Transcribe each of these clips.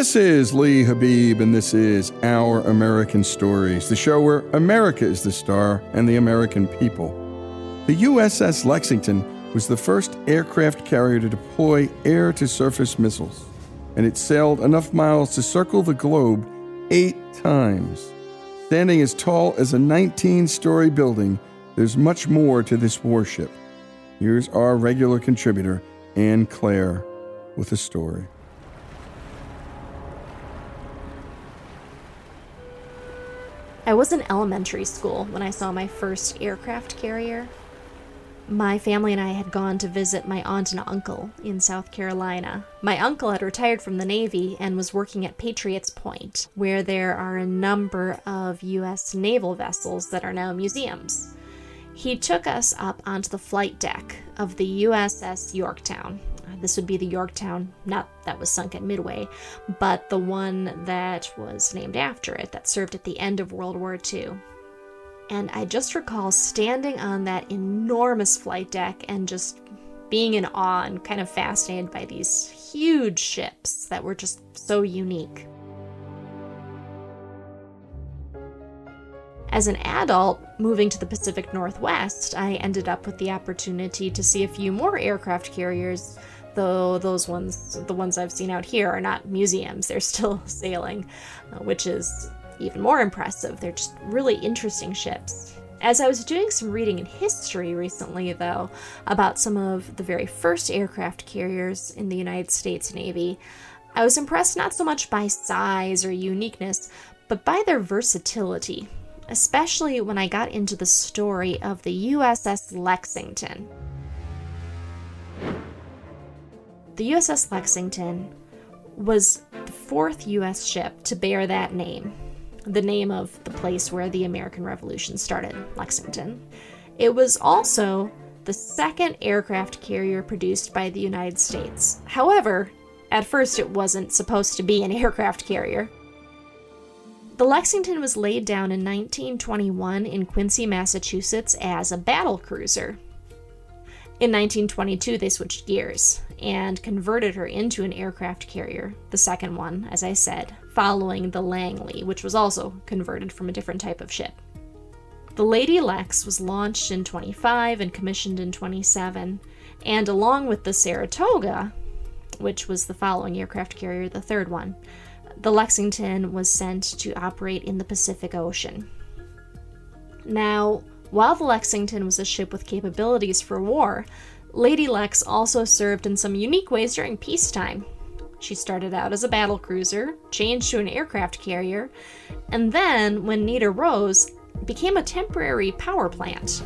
This is Lee Habib, and this is Our American Stories, the show where America is the star and the American people. The USS Lexington was the first aircraft carrier to deploy air-to-surface missiles, and it sailed enough miles to circle the globe 8 times. Standing as tall as a 19-story building, there's much more to this warship. Here's our regular contributor, Anne Claire, with a story. I was in elementary school when I saw my first aircraft carrier. My family and I had gone to visit my aunt and uncle in South Carolina. My uncle had retired from the Navy and was working at Patriots Point, where there are a number of U.S. naval vessels that are now museums. He took us up onto the flight deck of the USS Yorktown. This would be the Yorktown, not that was sunk at Midway, but the one that was named after it, that served at the end of World War II. And I just recall standing on that enormous flight deck and just being in awe and kind of fascinated by these huge ships that were just so unique. As an adult, moving to the Pacific Northwest, I ended up with the opportunity to see a few more aircraft carriers, though the ones I've seen out here are not museums, they're still sailing, which is even more impressive. They're just really interesting ships. As I was doing some reading in history recently, though, about some of the very first aircraft carriers in the United States Navy, I was impressed not so much by size or uniqueness, but by their versatility, especially when I got into the story of the USS Lexington. The USS Lexington was the 4th U.S. ship to bear that name, the name of the place where the American Revolution started, Lexington. It was also the 2nd aircraft carrier produced by the United States. However, at first it wasn't supposed to be an aircraft carrier. The Lexington was laid down in 1921 in Quincy, Massachusetts as a battle cruiser. In 1922, they switched gears and converted her into an aircraft carrier, the 2nd one, as I said, following the Langley, which was also converted from a different type of ship. The Lady Lex was launched in 25 and commissioned in 27, and along with the Saratoga, which was the following aircraft carrier, the 3rd one, the Lexington was sent to operate in the Pacific Ocean. Now, while the Lexington was a ship with capabilities for war, Lady Lex also served in some unique ways during peacetime. She started out as a battle cruiser, changed to an aircraft carrier, and then, when need arose, became a temporary power plant.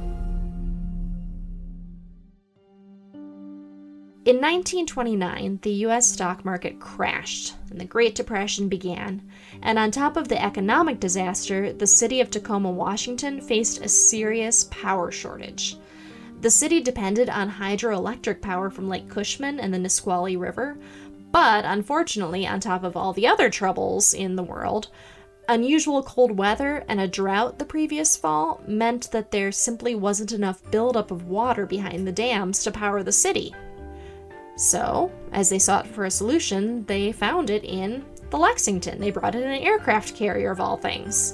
In 1929, the U.S. stock market crashed, and the Great Depression began, and on top of the economic disaster, the city of Tacoma, Washington faced a serious power shortage. The city depended on hydroelectric power from Lake Cushman and the Nisqually River, but unfortunately, on top of all the other troubles in the world, unusual cold weather and a drought the previous fall meant that there simply wasn't enough buildup of water behind the dams to power the city. So, as they sought for a solution, they found it in the Lexington. They brought in an aircraft carrier of all things.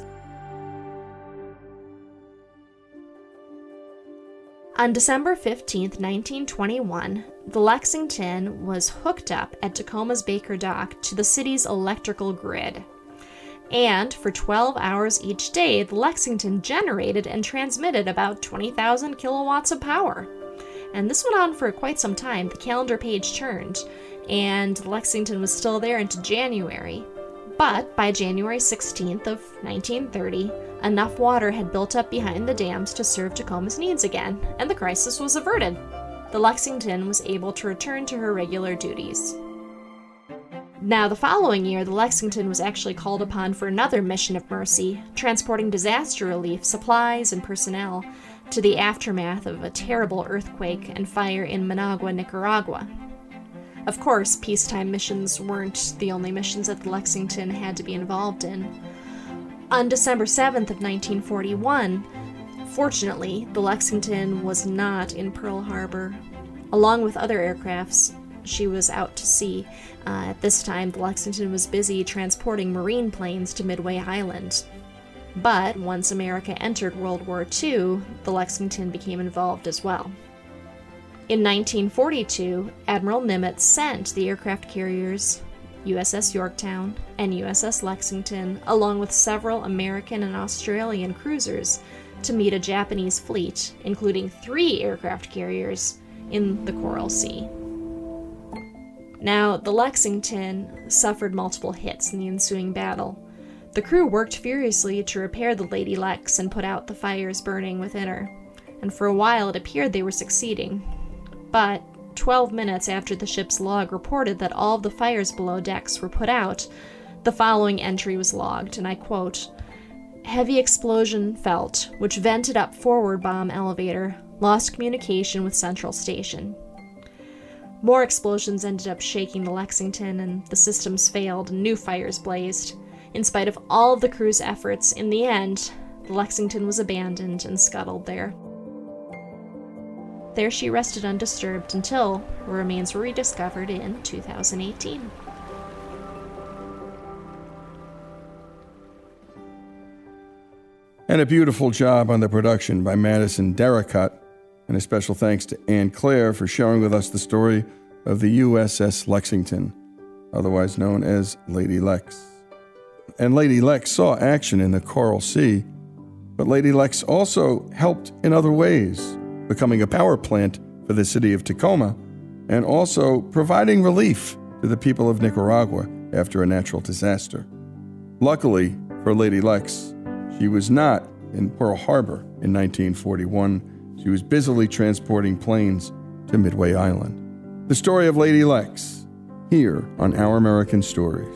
On December 15, 1921, the Lexington was hooked up at Tacoma's Baker Dock to the city's electrical grid. And for 12 hours each day, the Lexington generated and transmitted about 20,000 kilowatts of power. And this went on for quite some time. The calendar page turned, and Lexington was still there into January. But by January 16th of 1930, enough water had built up behind the dams to serve Tacoma's needs again, and the crisis was averted. The Lexington was able to return to her regular duties. Now, the following year, the Lexington was actually called upon for another mission of mercy, transporting disaster relief, supplies, and personnel to the aftermath of a terrible earthquake and fire in Managua, Nicaragua. Of course, peacetime missions weren't the only missions that the Lexington had to be involved in. On December 7th of 1941, fortunately, the Lexington was not in Pearl Harbor. Along with other aircrafts, she was out to sea. At this time, the Lexington was busy transporting Marine planes to Midway Island. But once America entered World War II, the Lexington became involved as well. In 1942, Admiral Nimitz sent the aircraft carriers USS Yorktown and USS Lexington, along with several American and Australian cruisers, to meet a Japanese fleet, including 3 aircraft carriers, in the Coral Sea. Now, the Lexington suffered multiple hits in the ensuing battle. The crew worked furiously to repair the Lady Lex and put out the fires burning within her, and for a while it appeared they were succeeding. But 12 minutes after the ship's log reported that all of the fires below decks were put out, the following entry was logged, and I quote, "Heavy explosion felt, which vented up forward bomb elevator, lost communication with Central Station." More explosions ended up shaking the Lexington, and the systems failed and new fires blazed. In spite of all of the crew's efforts, in the end, the Lexington was abandoned and scuttled there. There she rested undisturbed until her remains were rediscovered in 2018. And a beautiful job on the production by Madison Derricutt, and a special thanks to Anne Claire for sharing with us the story of the USS Lexington, otherwise known as Lady Lex. And Lady Lex saw action in the Coral Sea, but Lady Lex also helped in other ways, becoming a power plant for the city of Tacoma, and also providing relief to the people of Nicaragua after a natural disaster. Luckily for Lady Lex, she was not in Pearl Harbor in 1941. She was busily transporting planes to Midway Island. The story of Lady Lex, here on Our American Stories.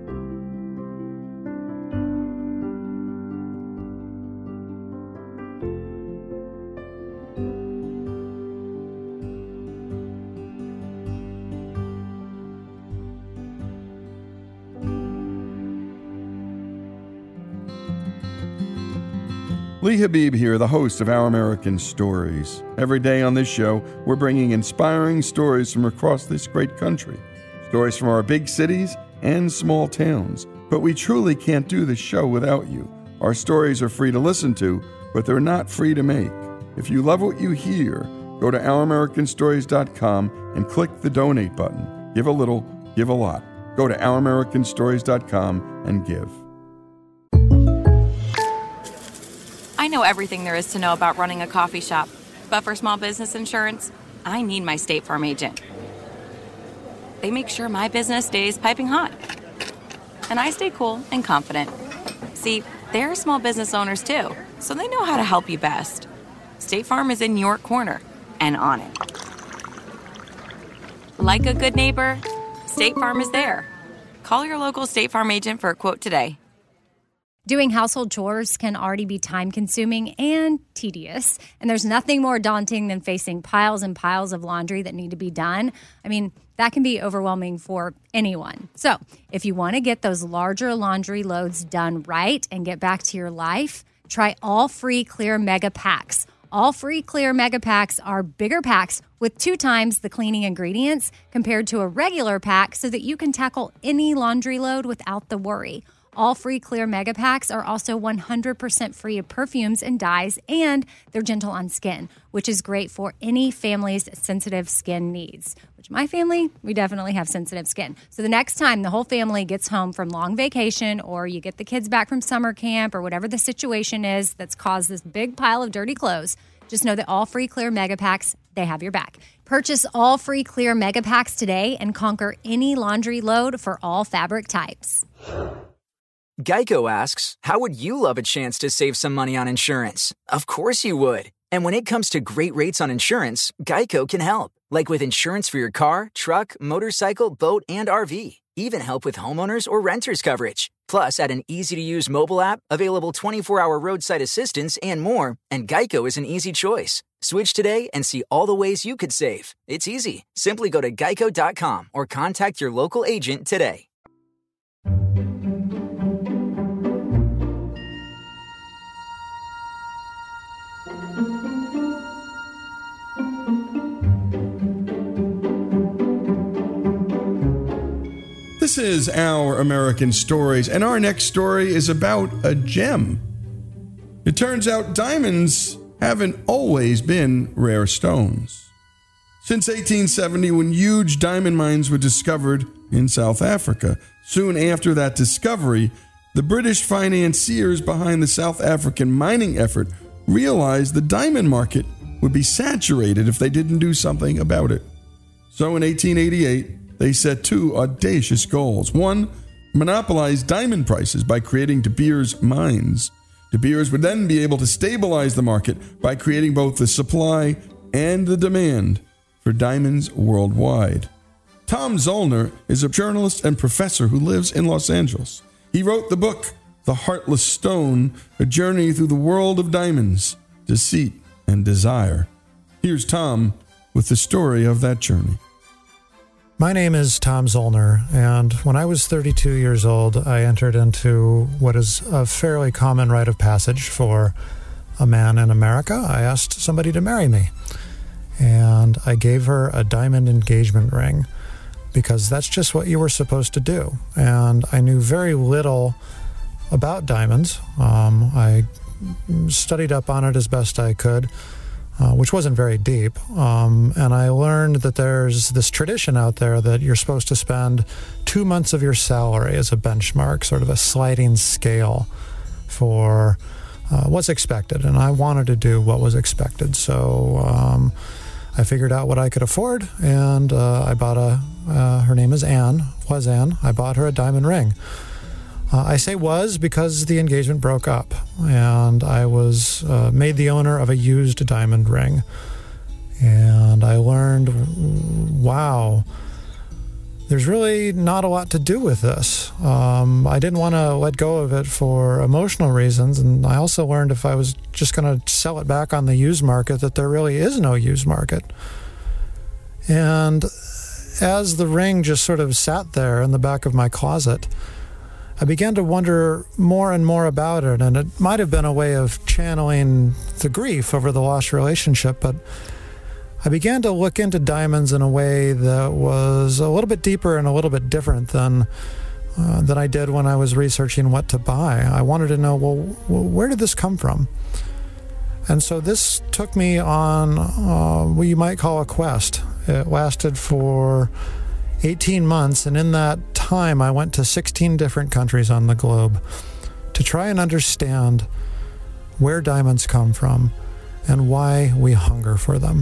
Lee Habib here, the host of Our American Stories. Every day on this show, we're bringing inspiring stories from across this great country. Stories from our big cities and small towns. But we truly can't do this show without you. Our stories are free to listen to, but they're not free to make. If you love what you hear, go to OurAmericanStories.com and click the donate button. Give a little, give a lot. Go to OurAmericanStories.com and give. I know everything there is to know about running a coffee shop, but for small business insurance, I need my State Farm agent. They make sure my business stays piping hot, and I stay cool and confident. See, they're small business owners too, so they know how to help you best. State Farm is in your corner and on it. Like a good neighbor, State Farm is there. Call your local State Farm agent for a quote today. Doing household chores can already be time-consuming and tedious, and there's nothing more daunting than facing piles and piles of laundry that need to be done. I mean, that can be overwhelming for anyone. So, if you want to get those larger laundry loads done right and get back to your life, try All Free Clear Mega Packs. All Free Clear Mega Packs are bigger packs with 2 times the cleaning ingredients compared to a regular pack so that you can tackle any laundry load without the worry. All Free Clear Mega Packs are also 100% free of perfumes and dyes, and they're gentle on skin, which is great for any family's sensitive skin needs. Which my family, we definitely have sensitive skin. So the next time the whole family gets home from long vacation, or you get the kids back from summer camp, or whatever the situation is that's caused this big pile of dirty clothes, just know that All Free Clear Mega Packs, they have your back. Purchase All Free Clear Mega Packs today and conquer any laundry load for all fabric types. Geico asks, how would you love a chance to save some money on insurance? Of course you would. And when it comes to great rates on insurance, Geico can help. Like with insurance for your car, truck, motorcycle, boat, and RV. Even help with homeowners or renters coverage. Plus, add an easy-to-use mobile app, available 24-hour roadside assistance, and more, and Geico is an easy choice. Switch today and see all the ways you could save. It's easy. Simply go to geico.com or contact your local agent today. This is Our American Stories, and our next story is about a gem. It turns out diamonds haven't always been rare stones. Since 1870, when huge diamond mines were discovered in South Africa, soon after that discovery, the British financiers behind the South African mining effort realized the diamond market would be saturated if they didn't do something about it. So in 1888, they set two audacious goals. One, monopolize diamond prices by creating De Beers mines. De Beers would then be able to stabilize the market by creating both the supply and the demand for diamonds worldwide. Tom Zoellner is a journalist and professor who lives in Los Angeles. He wrote the book, The Heartless Stone, A Journey Through the World of Diamonds, Deceit, and Desire. Here's Tom with the story of that journey. My name is Tom Zoellner, and when I was 32 years old, I entered into what is a fairly common rite of passage for a man in America. I asked somebody to marry me, and I gave her a diamond engagement ring because that's just what you were supposed to do. And I knew very little about diamonds. I studied up on it as best I could, which wasn't very deep. And I learned that there's this tradition out there that you're supposed to spend 2 months of your salary as a benchmark, sort of a sliding scale for what's expected. And I wanted to do what was expected. So I figured out what I could afford, and I bought her name is Anne, I bought her a diamond ring. I say was because the engagement broke up, and I was made the owner of a used diamond ring. And I learned, wow, there's really not a lot to do with this. I didn't want to let go of it for emotional reasons, and I also learned if I was just going to sell it back on the used market that there really is no used market. And as the ring just sort of sat there in the back of my closet, I began to wonder more and more about it, and it might have been a way of channeling the grief over the lost relationship, but I began to look into diamonds in a way that was a little bit deeper and a little bit different than I did when I was researching what to buy. I wanted to know, well, where did this come from? And so this took me on what you might call a quest. It lasted for 18 months, and in that time I went to 16 different countries on the globe to try and understand where diamonds come from and why we hunger for them.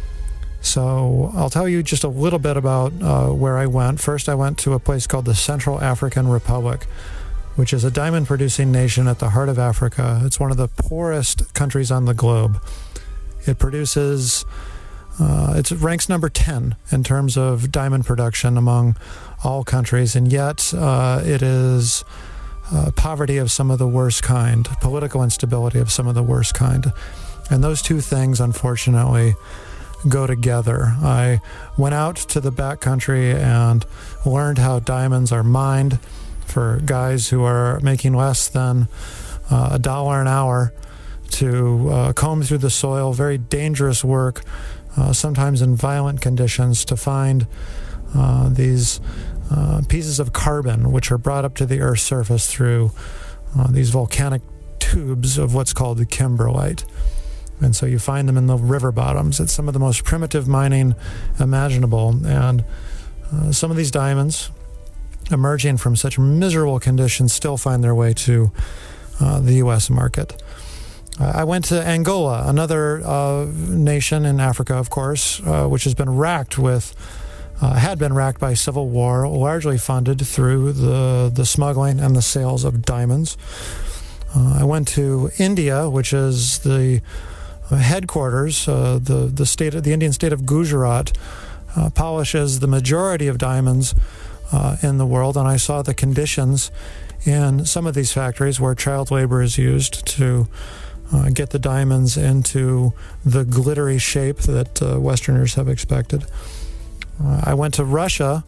So I'll tell you just a little bit about where I went. First, I went to a place called the Central African Republic, which is a diamond-producing nation at the heart of Africa. It's one of the poorest countries on the globe. It produces, it ranks number 10 in terms of diamond production among all countries, and yet it is poverty of some of the worst kind, political instability of some of the worst kind. And those two things, unfortunately, go together. I went out to the backcountry and learned how diamonds are mined for guys who are making less than $1 an hour to comb through the soil, very dangerous work, sometimes in violent conditions, to find these pieces of carbon which are brought up to the Earth's surface through these volcanic tubes of what's called the kimberlite. And so you find them in the river bottoms. It's some of the most primitive mining imaginable. And some of these diamonds, emerging from such miserable conditions, still find their way to the U.S. market. I went to Angola, another nation in Africa, of course, which has been racked with, had been racked by civil war, largely funded through the smuggling and the sales of diamonds. I went to India, which is the headquarters, the Indian state of Gujarat, polishes the majority of diamonds in the world, and I saw the conditions in some of these factories where child labor is used to get the diamonds into the glittery shape that Westerners have expected. I went to Russia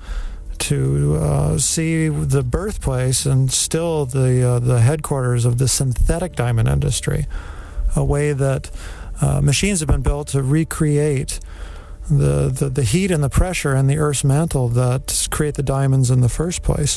to see the birthplace and still the headquarters of the synthetic diamond industry, a way that machines have been built to recreate the heat and the pressure in the Earth's mantle that create the diamonds in the first place.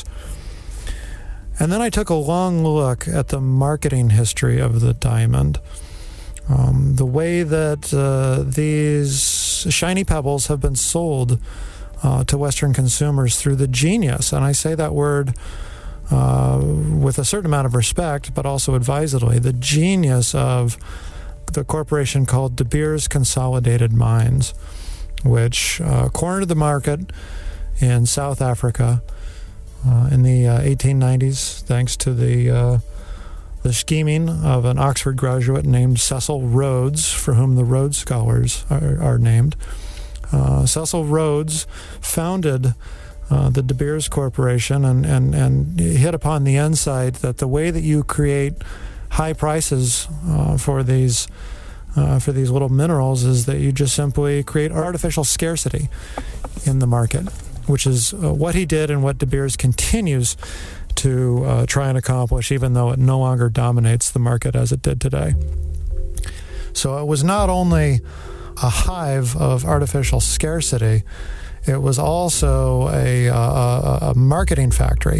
And then I took a long look at the marketing history of the diamond. The way that these shiny pebbles have been sold to Western consumers through the genius, and I say that word with a certain amount of respect, but also advisedly, the genius of the corporation called De Beers Consolidated Mines, which cornered the market in South Africa in the 1890s, thanks to the scheming of an Oxford graduate named Cecil Rhodes, for whom the Rhodes Scholars are named. Cecil Rhodes founded the De Beers Corporation and hit upon the insight that the way that you create high prices for these little minerals is that you just simply create artificial scarcity in the market, which is what he did and what De Beers continues to try and accomplish, even though it no longer dominates the market as it did today. So it was not only a hive of artificial scarcity, it was also a marketing factory.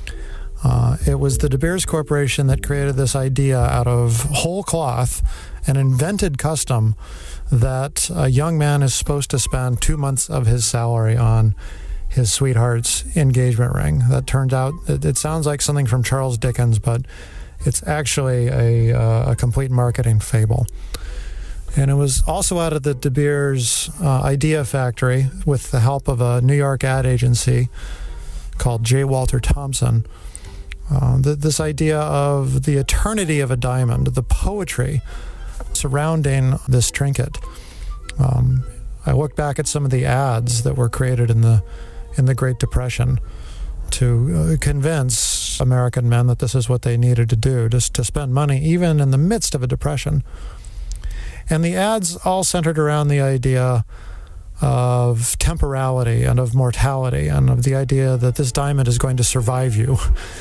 It was the De Beers Corporation that created this idea out of whole cloth, an invented custom that a young man is supposed to spend 2 months of his salary on his sweetheart's engagement ring. That turned out, it sounds like something from Charles Dickens, but it's actually a complete marketing fable. And it was also out of the De Beers idea factory, with the help of a New York ad agency called J. Walter Thompson, this idea of the eternity of a diamond, the poetry surrounding this trinket. I look back at some of the ads that were created in the Great Depression to convince American men that this is what they needed to do, just to spend money even in the midst of a depression. And the ads all centered around the idea of temporality and of mortality and of the idea that this diamond is going to survive you.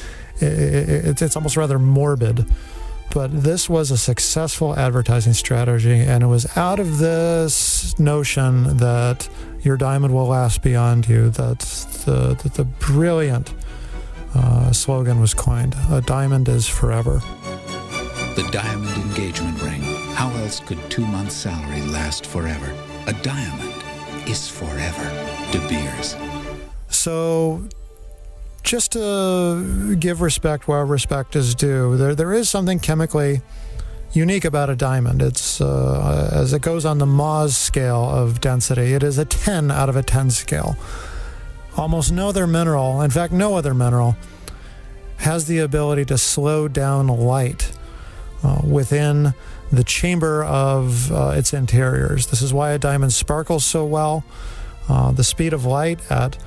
It's almost rather morbid. But this was a successful advertising strategy, and it was out of this notion that your diamond will last beyond you that the brilliant slogan was coined: a diamond is forever. The diamond engagement ring. How else could 2 months' salary last forever? A diamond is forever. De Beers. So, just to give respect where respect is due, there is something chemically unique about a diamond. It's as it goes on the Mohs scale of density, it is a 10 out of a 10 scale. Almost no other mineral, in fact, no other mineral, has the ability to slow down light within the chamber of its interiors. This is why a diamond sparkles so well. The speed of light at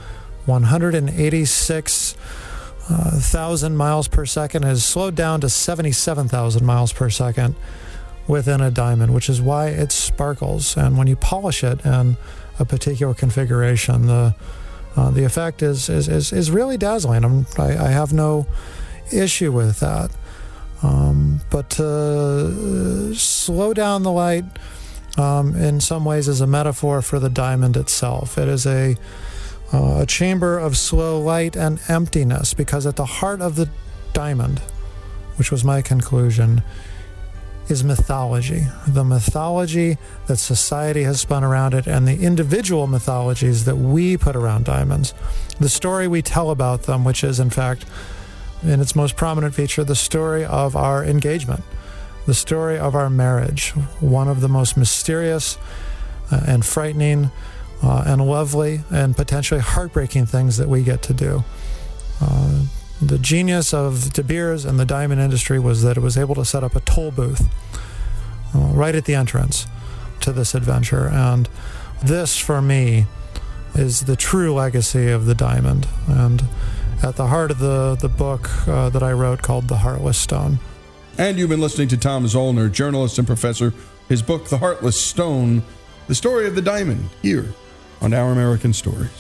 186,000 miles per second is slowed down to 77,000 miles per second within a diamond, which is why it sparkles. And when you polish it in a particular configuration, the effect is really dazzling. I have no issue with that. But to slow down the light in some ways is a metaphor for the diamond itself. It is a chamber of slow light and emptiness, because at the heart of the diamond, which was my conclusion, is mythology. The mythology that society has spun around it and the individual mythologies that we put around diamonds. The story we tell about them, which is, in fact, in its most prominent feature, the story of our engagement, the story of our marriage, one of the most mysterious and frightening and lovely and potentially heartbreaking things that we get to do. The genius of De Beers and the diamond industry was that it was able to set up a toll booth right at the entrance to this adventure. And this, for me, is the true legacy of the diamond, and at the heart of the book that I wrote called The Heartless Stone. And you've been listening to Tom Zoellner, journalist and professor. His book, The Heartless Stone, the story of the diamond, here on Our American Stories.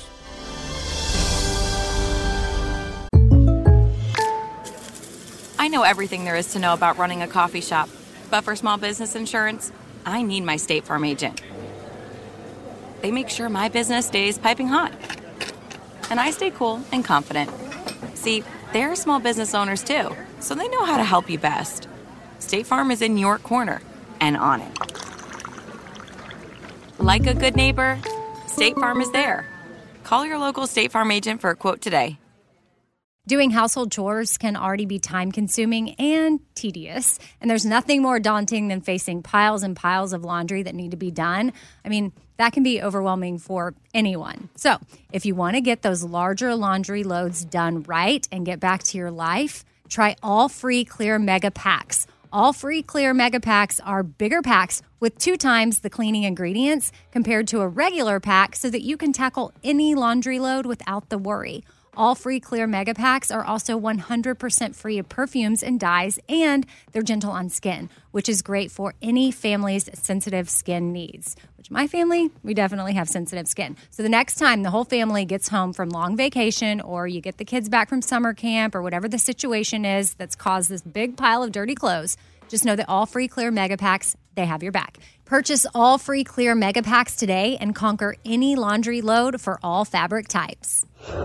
I know everything there is to know about running a coffee shop, but for small business insurance, I need my State Farm agent. They make sure my business stays piping hot. And I stay cool and confident. See, they're small business owners too, so they know how to help you best. State Farm is in your corner and on it. Like a good neighbor, State Farm is there. Call your local State Farm agent for a quote today. Doing household chores can already be time-consuming and tedious, and there's nothing more daunting than facing piles and piles of laundry that need to be done. I mean, that can be overwhelming for anyone. So, if you want to get those larger laundry loads done right and get back to your life, try All Free Clear Mega Packs. All Free Clear Mega Packs are bigger packs with 2 times the cleaning ingredients compared to a regular pack so that you can tackle any laundry load without the worry. All Free Clear Mega Packs are also 100% free of perfumes and dyes, and they're gentle on skin, which is great for any family's sensitive skin needs. Which my family, we definitely have sensitive skin. So the next time the whole family gets home from long vacation, or you get the kids back from summer camp, or whatever the situation is that's caused this big pile of dirty clothes, just know that All Free Clear Mega Packs, they have your back. Purchase All Free Clear Mega Packs today and conquer any laundry load for all fabric types.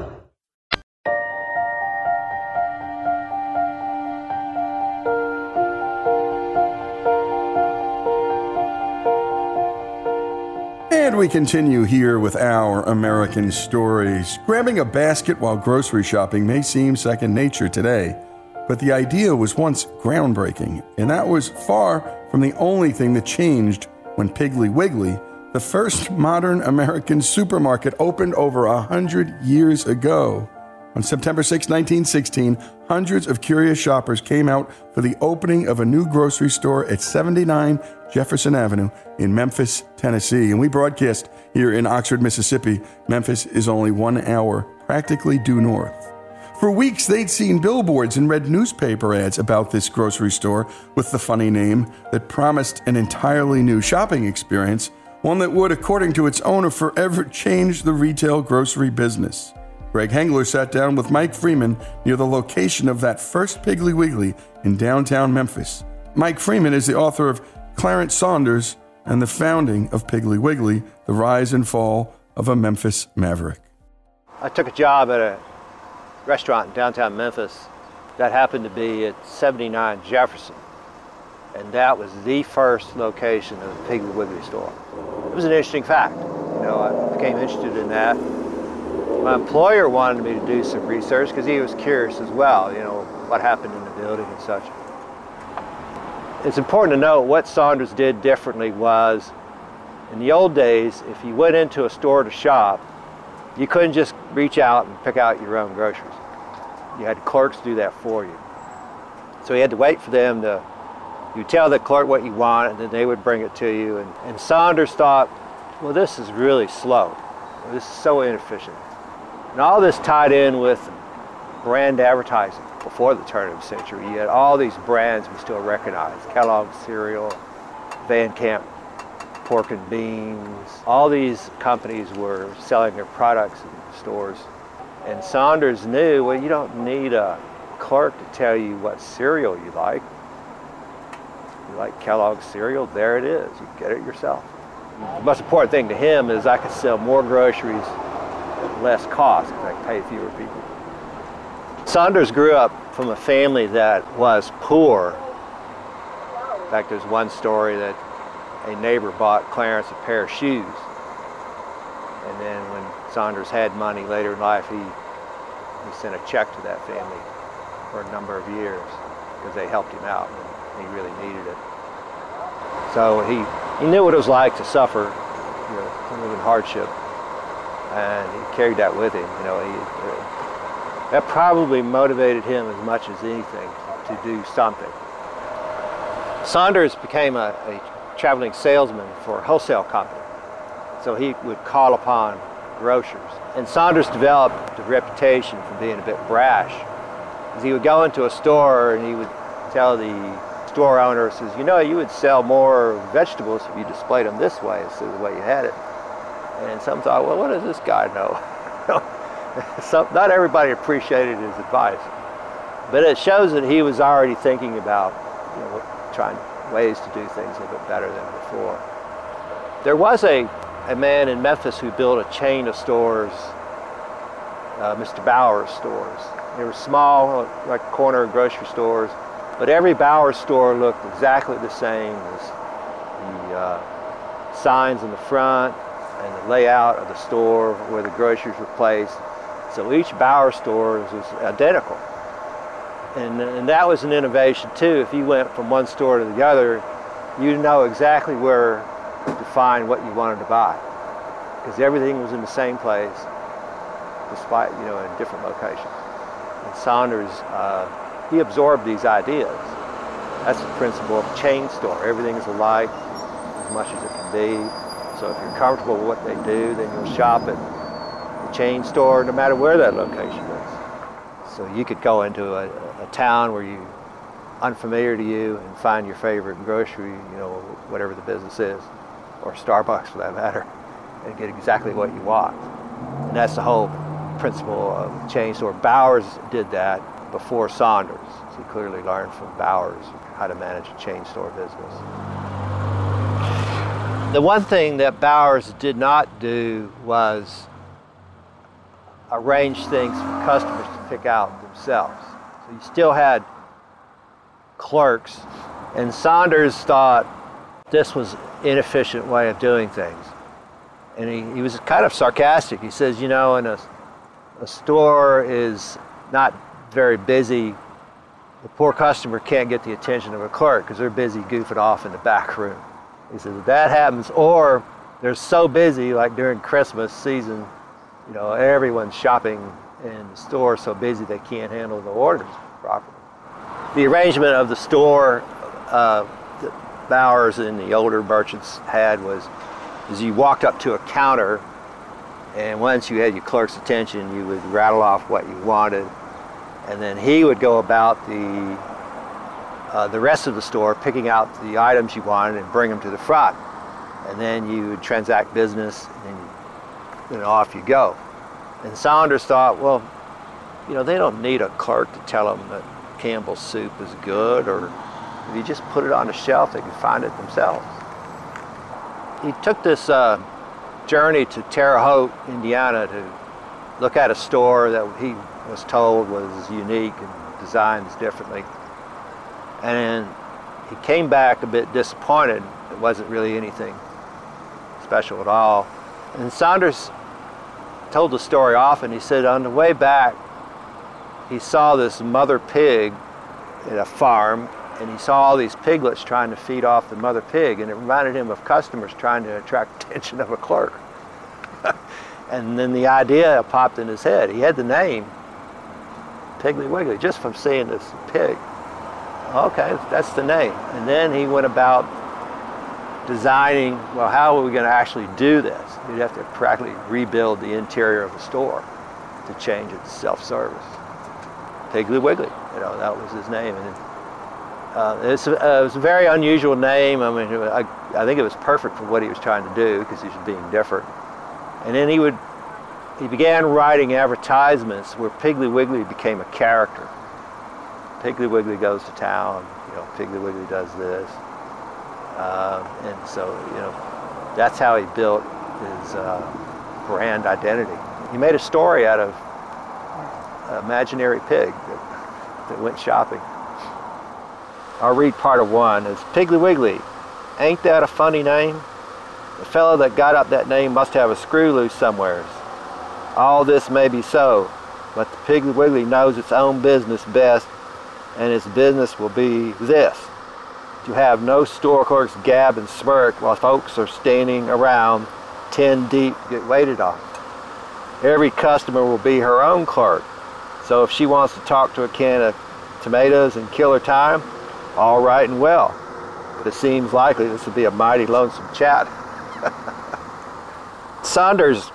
And we continue here with our American stories. Grabbing a basket while grocery shopping may seem second nature today, but the idea was once groundbreaking, and that was far from the only thing that changed when Piggly Wiggly, the first modern American supermarket, opened over 100 years ago. On September 6, 1916, hundreds of curious shoppers came out for the opening of a new grocery store at 79 Jefferson Avenue in Memphis, Tennessee. And we broadcast here in Oxford, Mississippi. Memphis is only 1 hour practically due north. For weeks, they'd seen billboards and read newspaper ads about this grocery store with the funny name that promised an entirely new shopping experience, one that would, according to its owner, forever change the retail grocery business. Greg Hengler sat down with Mike Freeman near the location of that first Piggly Wiggly in downtown Memphis. Mike Freeman is the author of Clarence Saunders and the founding of Piggly Wiggly, The Rise and Fall of a Memphis Maverick. I took a job at a restaurant in downtown Memphis that happened to be at 79 Jefferson. And that was the first location of the Piggly Wiggly store. It was an interesting fact. I became interested in that. My employer wanted me to do some research because he was curious as well, what happened in the building and such. It's important to note what Saunders did differently was, in the old days, if you went into a store to shop, you couldn't just reach out and pick out your own groceries. You had clerks do that for you. So you had to wait for them to, you tell the clerk what you want, and then they would bring it to you. And Saunders thought, well, this is really slow. This is so inefficient. And all this tied in with brand advertising. Before the turn of the century, you had all these brands we still recognize. Kellogg's cereal, Van Camp pork and beans. All these companies were selling their products in stores. And Saunders knew, well, you don't need a clerk to tell you what cereal you like. You like Kellogg's cereal, there it is. You get it yourself. The most important thing to him is I could sell more groceries at less cost because I could pay fewer people. Saunders grew up from a family that was poor. In fact, there's one story that a neighbor bought Clarence a pair of shoes. And then when Saunders had money later in life, he sent a check to that family for a number of years because they helped him out and he really needed it. So he knew what it was like to suffer, to live in hardship, and he carried that with him. That probably motivated him as much as anything to do something. Saunders became a traveling salesman for a wholesale company. So he would call upon grocers. And Saunders developed a reputation for being a bit brash. Because he would go into a store and he would tell the store owner, says, you would sell more vegetables if you displayed them this way instead of the way you had it. And some thought, well, what does this guy know? Not everybody appreciated his advice. But it shows that he was already thinking about trying ways to do things a little bit better than before. There was a a man in Memphis who built a chain of stores, Mr. Bowers stores. They were small, like corner grocery stores, but every Bowers store looked exactly the same as the signs in the front and the layout of the store where the groceries were placed. So each Bowers store was identical. And that was an innovation too. If you went from one store to the other, you know exactly where to find what you wanted to buy, because everything was in the same place, despite, you know, in different locations. And Saunders, he absorbed these ideas. That's the principle of a chain store. Everything is alike as much as it can be. So if you're comfortable with what they do, then you'll shop at the chain store no matter where that location is. So you could go into a town where you unfamiliar to you and find your favorite grocery, you know, whatever the business is, or Starbucks for that matter, and get exactly what you want. And that's the whole principle of the chain store. Bowers did that before Saunders. So he clearly learned from Bowers how to manage a chain store business. The one thing that Bowers did not do was arrange things for customers to pick out themselves. So you still had clerks, and Saunders thought this was an inefficient way of doing things. And he was kind of sarcastic. He says, you know, in a store is not very busy, the poor customer can't get the attention of a clerk because they're busy goofing off in the back room. He says, if that happens, or they're so busy, like during Christmas season, you know, everyone's shopping in the store so busy they can't handle the orders properly. The arrangement of the store that Bowers and the older merchants had was you walked up to a counter, and once you had your clerk's attention, you would rattle off what you wanted, and then he would go about the rest of the store, picking out the items you wanted and bring them to the front, and then you would transact business, and then off you go. And Saunders thought, well, you know, they don't need a clerk to tell them that Campbell's soup is good, or if you just put it on the shelf, they can find it themselves. He took this journey to Terre Haute, Indiana, to look at a store that he was told was unique and designed differently. And he came back a bit disappointed. It wasn't really anything special at all. And Saunders told the story often. He said on the way back, he saw this mother pig at a farm, and he saw all these piglets trying to feed off the mother pig, and it reminded him of customers trying to attract attention of a clerk. And then the idea popped in his head. He had the name Piggly Wiggly just from seeing this pig. Okay, that's the name. And then he went about designing, well, how are we going to actually do this? You'd have to practically rebuild the interior of the store to change it to self-service. Piggly Wiggly, you know, that was his name. And it was a very unusual name. I mean, I think it was perfect for what he was trying to do because he was being different. And then he began writing advertisements where Piggly Wiggly became a character. Piggly Wiggly goes to town, you know, Piggly Wiggly does this. And so, you know, that's how he built his brand identity. He made a story out of an imaginary pig that went shopping. I'll read part of one. It's Piggly Wiggly. Ain't that a funny name? The fellow that got up that name must have a screw loose somewheres. All this may be so, but the Piggly Wiggly knows its own business best, and its business will be this: to have no store clerks gab and smirk while folks are standing around 10 deep to get waited on. Every customer will be her own clerk, so if she wants to talk to a can of tomatoes and kill her time, all right and well. But it seems likely this would be a mighty lonesome chat. Saunders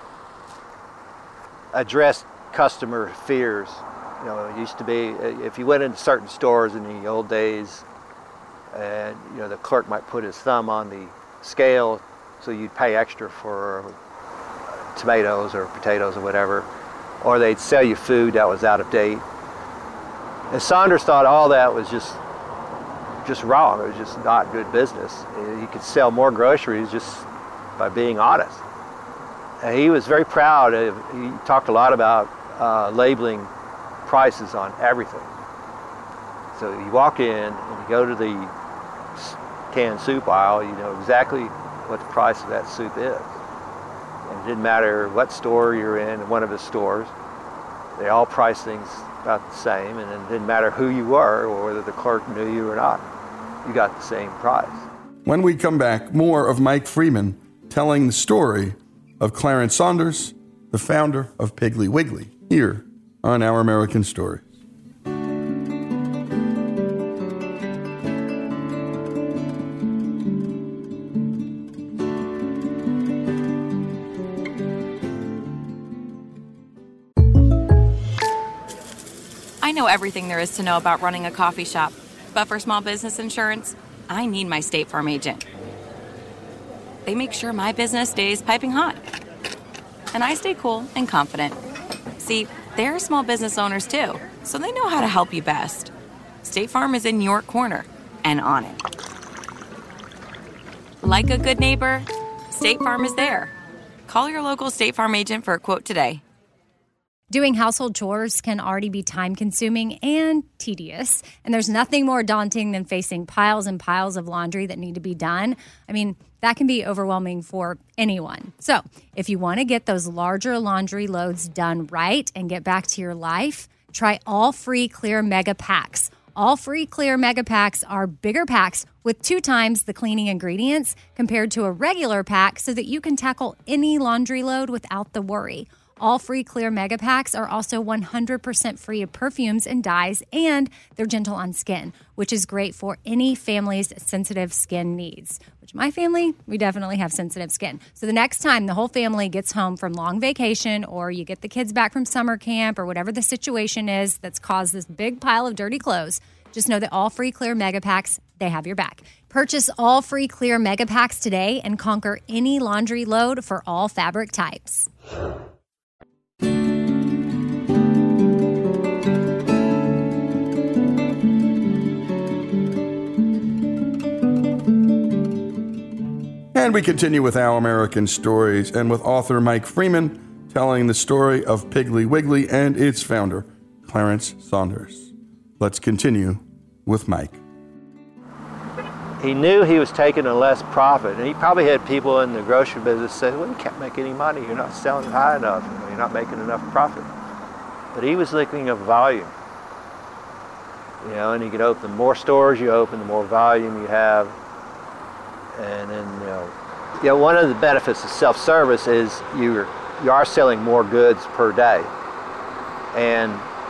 addressed customer fears. You know, it used to be, if you went into certain stores in the old days, and you know, the clerk might put his thumb on the scale, so you'd pay extra for tomatoes or potatoes or whatever, or they'd sell you food that was out of date. And Saunders thought all that was just wrong. It was just not good business. You could sell more groceries just by being honest. And he was very proud. He talked a lot about labeling prices on everything. So you walk in and you go to the canned soup aisle, you know exactly what the price of that soup is. And it didn't matter what store you're in, one of his stores, they all price things about the same, and it didn't matter who you were or whether the clerk knew you or not. You got the same price. When we come back, more of Mike Freeman telling the story of Clarence Saunders, the founder of Piggly Wiggly, here on Our American Stories. I know everything there is to know about running a coffee shop, but for small business insurance, I need my State Farm agent. They make sure my business stays piping hot, and I stay cool and confident. See, they're small business owners too, so they know how to help you best. State Farm is in your corner and on it. Like a good neighbor, State Farm is there. Call your local State Farm agent for a quote today. Doing household chores can already be time-consuming and tedious, and there's nothing more daunting than facing piles and piles of laundry that need to be done. I mean, that can be overwhelming for anyone. So, if you want to get those larger laundry loads done right and get back to your life, try All Free Clear Mega Packs. All Free Clear Mega Packs are bigger packs with 2 times the cleaning ingredients compared to a regular pack so that you can tackle any laundry load without the worry. All Free Clear Mega Packs are also 100% free of perfumes and dyes, and they're gentle on skin, which is great for any family's sensitive skin needs. Which my family, we definitely have sensitive skin. So the next time the whole family gets home from long vacation, or you get the kids back from summer camp, or whatever the situation is that's caused this big pile of dirty clothes, just know that All Free Clear Mega Packs, they have your back. Purchase All Free Clear Mega Packs today and conquer any laundry load for all fabric types. And we continue with Our American Stories, and with author Mike Freeman telling the story of Piggly Wiggly and its founder, Clarence Saunders. Let's continue with Mike. He knew he was taking a less profit, and he probably had people in the grocery business say, well, you can't make any money, you're not selling high enough, you're not making enough profit. But he was looking at volume. You know, and you could open, the more stores you open, the more volume you have. And then, you know, one of the benefits of self-service is you are selling more goods per day. And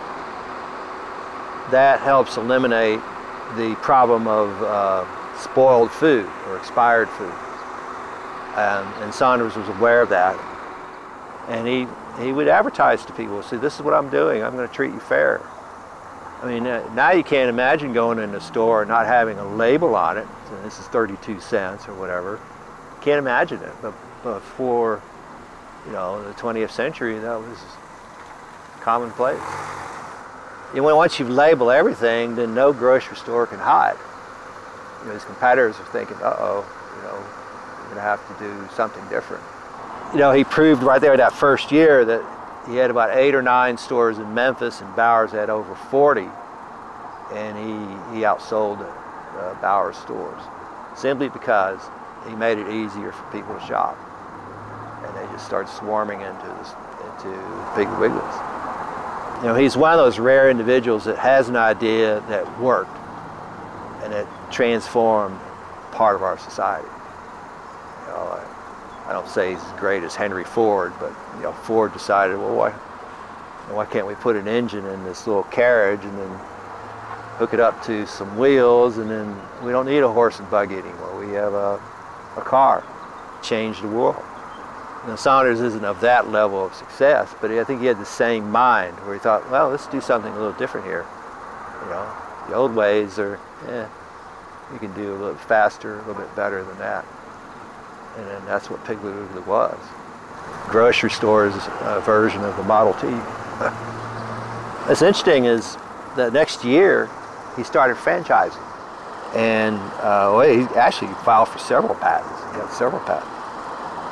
that helps eliminate the problem of spoiled food or expired food. And Saunders was aware of that. And he would advertise to people, see, this is what I'm doing, I'm going to treat you fair. I mean, now you can't imagine going in a store and not having a label on it. So this is 32 cents or whatever. Can't imagine it. But for, you know, the 20th century, that was commonplace. You know, once you label everything, then no grocery store can hide. You know, his competitors are thinking, uh-oh, you know, we're going to have to do something different. You know, he proved right there that first year that he had about 8 or 9 stores in Memphis, and Bowers had over 40, and he outsold Bowers stores simply because he made it easier for people to shop, and they just started swarming into Piggly Wiggly's. You know, he's one of those rare individuals that has an idea that worked and it transformed part of our society. You know, I don't say he's as great as Henry Ford, but you know, Ford decided, well, why can't we put an engine in this little carriage and then hook it up to some wheels, and then we don't need a horse and buggy anymore. We have a car. Change the world. You know, Saunders isn't of that level of success, but I think he had the same mind where he thought, well, let's do something a little different here. You know, the old ways are, you can do a little faster, a little bit better than that. And then that's what Piggly Wiggly was. Grocery store's version of the Model T. What's interesting is that next year he started franchising. And he actually filed for several patents. He got several patents.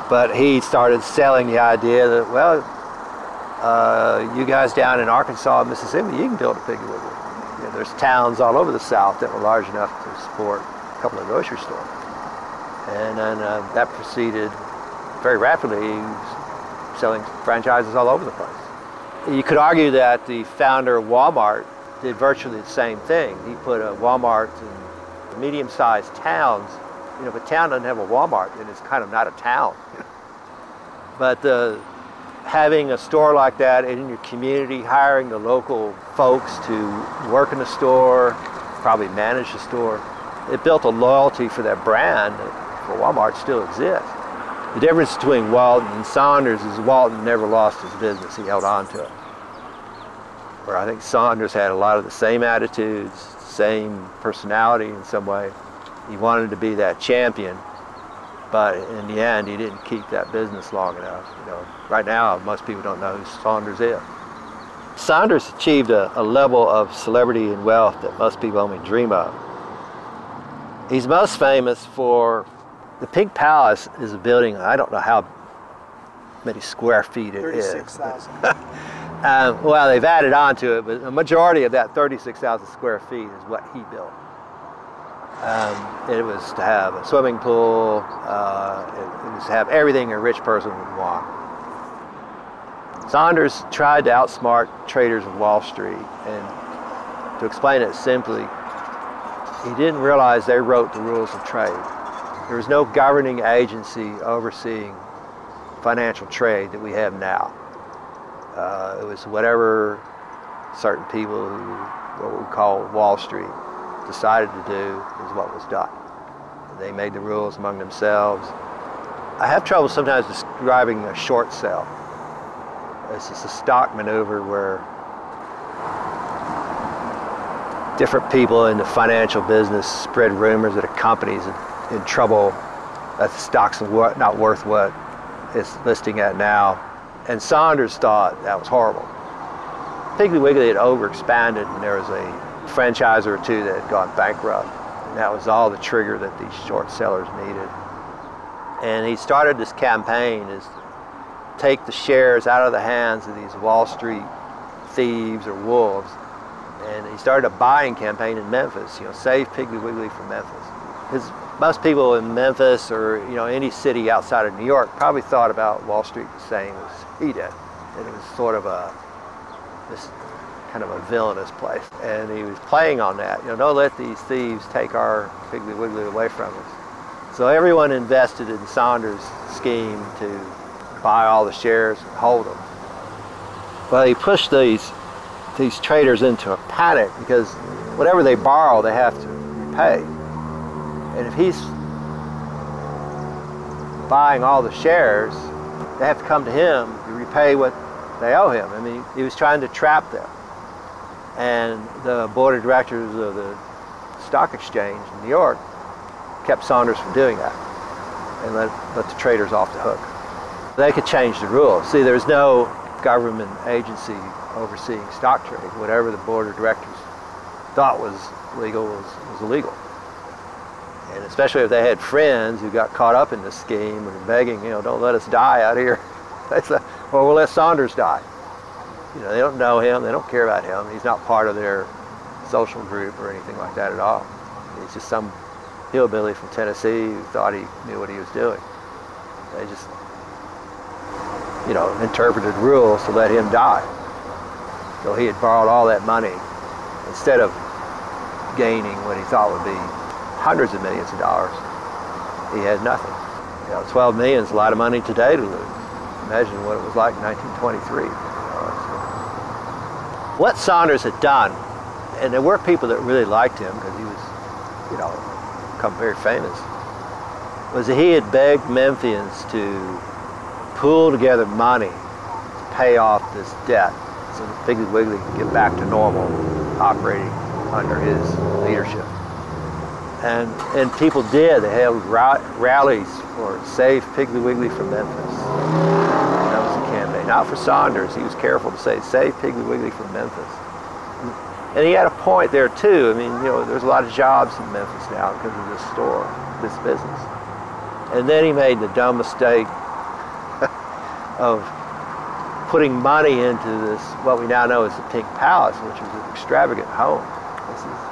But he started selling the idea that, well, you guys down in Arkansas and Mississippi, you can build a Piggly Wiggly. You know, there's towns all over the South that were large enough to support a couple of grocery stores. And then that proceeded very rapidly. He was selling franchises all over the place. You could argue that the founder of Walmart did virtually the same thing. He put a Walmart in medium-sized towns. You know, if a town doesn't have a Walmart, then it's kind of not a town. But having a store like that in your community, hiring the local folks to work in the store, probably manage the store, it built a loyalty for that brand that for Walmart still exists. The difference between Walton and Saunders is Walton never lost his business. He held on to it. Where I think Saunders had a lot of the same attitudes, same personality in some way. He wanted to be that champion, but in the end, he didn't keep that business long enough. You know, right now, most people don't know who Saunders is. Saunders achieved a level of celebrity and wealth that most people only dream of. He's most famous for the Pink Palace is a building, I don't know how many square feet it is. 36,000. Well, they've added on to it, but a majority of that 36,000 square feet is what he built. It was to have a swimming pool, it was to have everything a rich person would want. Saunders tried to outsmart traders of Wall Street, and to explain it simply, he didn't realize they wrote the rules of trade. There was no governing agency overseeing financial trade that we have now. It was whatever certain people who, what we call Wall Street, decided to do is what was done. They made the rules among themselves. I have trouble sometimes describing a short sale. It's just a stock maneuver where different people in the financial business spread rumors that a company's in trouble, that the stock's not worth what it's listing at now. And Saunders thought that was horrible. Piggly Wiggly had overexpanded, and there was a franchisor or two that had gone bankrupt. And that was all the trigger that these short sellers needed. And he started this campaign is take the shares out of the hands of these Wall Street thieves or wolves. And he started a buying campaign in Memphis, you know, save Piggly Wiggly from Memphis. Because most people in Memphis or, you know, any city outside of New York probably thought about Wall Street the same as he did. And it was sort of this kind of a villainous place. And he was playing on that, you know, don't let these thieves take our Piggly Wiggly away from us. So everyone invested in Saunders' scheme to buy all the shares and hold them. Well, he pushed these traders into a panic because whatever they borrow, they have to repay. And if he's buying all the shares, they have to come to him to repay what they owe him. I mean, he was trying to trap them. And the board of directors of the stock exchange in New York kept Saunders from doing that and let the traders off the hook. They could change the rules. See, there's no government agency overseeing stock trade. Whatever the board of directors thought was legal was illegal. And especially if they had friends who got caught up in this scheme and begging, you know, don't let us die out here. They said, well, we'll let Saunders die. You know, they don't know him, they don't care about him. He's not part of their social group or anything like that at all. He's just some hillbilly from Tennessee who thought he knew what he was doing. They just, you know, interpreted rules to let him die. So he had borrowed all that money. Instead of gaining what he thought would be hundreds of millions of dollars, he had nothing. You know, 12 million is a lot of money today to lose. Imagine what it was like in 1923. What Saunders had done, and there were people that really liked him because he was, you know, become very famous, was that he had begged Memphians to pool together money to pay off this debt so that Piggly Wiggly could get back to normal operating under his leadership. And people did. They held rallies for Save Piggly Wiggly from Memphis. That was the campaign. Not for Saunders. He was careful to say, Save Piggly Wiggly from Memphis. And he had a point there too. I mean, you know, there's a lot of jobs in Memphis now because of this store, this business. And then he made the dumb mistake of putting money into this, what we now know as the Pink Palace, which is an extravagant home. This is,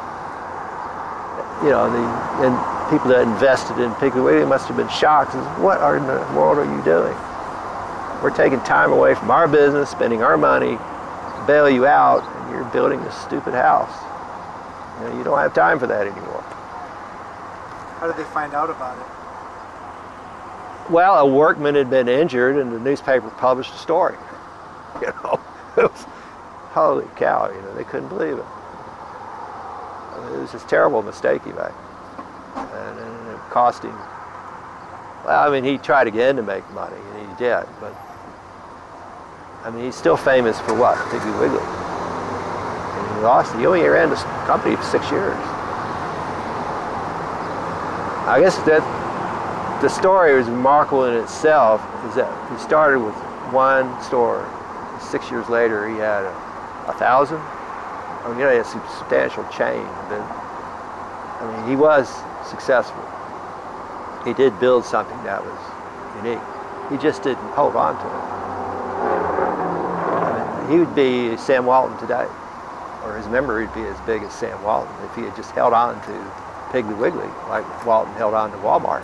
and people that invested in Piggly Wiggly must have been shocked. What in the world are you doing? We're taking time away from our business, spending our money, bail you out, and you're building this stupid house. You don't have time for that anymore. How did they find out about it? Well, a workman had been injured, and the newspaper published a story. It was, holy cow! They couldn't believe it. It was just a terrible mistake he made, and it cost him. Well, he tried again to make money, and he did, but he's still famous for what? Piggly Wiggly. And he lost it. He only ran this company for 6 years. I guess that the story is remarkable in itself, is that he started with one store. 6 years later, he had 1,000. He had a substantial chain, but he was successful. He did build something that was unique. He just didn't hold on to it. He would be Sam Walton today, or his memory would be as big as Sam Walton if he had just held on to Piggly Wiggly like Walton held on to Walmart.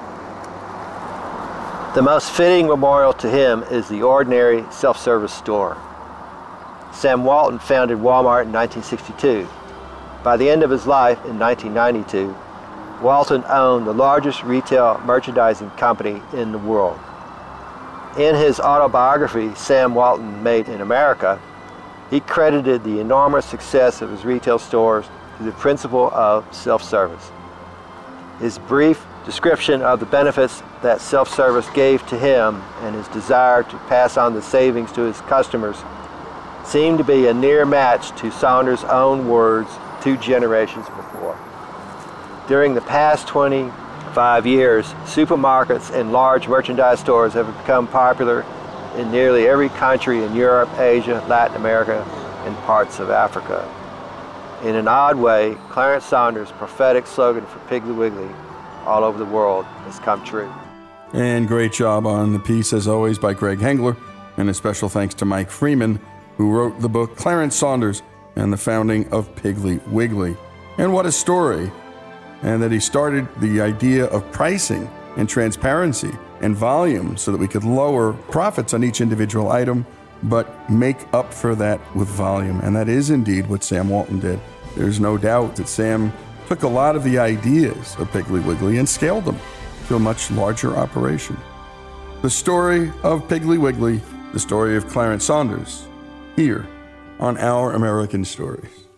The most fitting memorial to him is the ordinary self-service store. Sam Walton founded Walmart in 1962. By the end of his life in 1992, Walton owned the largest retail merchandising company in the world. In his autobiography, Sam Walton Made in America, he credited the enormous success of his retail stores to the principle of self-service. His brief description of the benefits that self-service gave to him and his desire to pass on the savings to his customers seemed to be a near match to Saunders' own words 2 generations before. During the past 25 years, supermarkets and large merchandise stores have become popular in nearly every country in Europe, Asia, Latin America, and parts of Africa. In an odd way, Clarence Saunders' prophetic slogan for Piggly Wiggly all over the world has come true. And great job on the piece, as always, by Greg Hengler. And a special thanks to Mike Freeman, who wrote the book Clarence Saunders and the Founding of Piggly Wiggly. And what a story. And that he started the idea of pricing and transparency and volume so that we could lower profits on each individual item, but make up for that with volume. And that is indeed what Sam Walton did. There's no doubt that Sam took a lot of the ideas of Piggly Wiggly and scaled them to a much larger operation. The story of Piggly Wiggly, the story of Clarence Saunders, here on Our American Stories.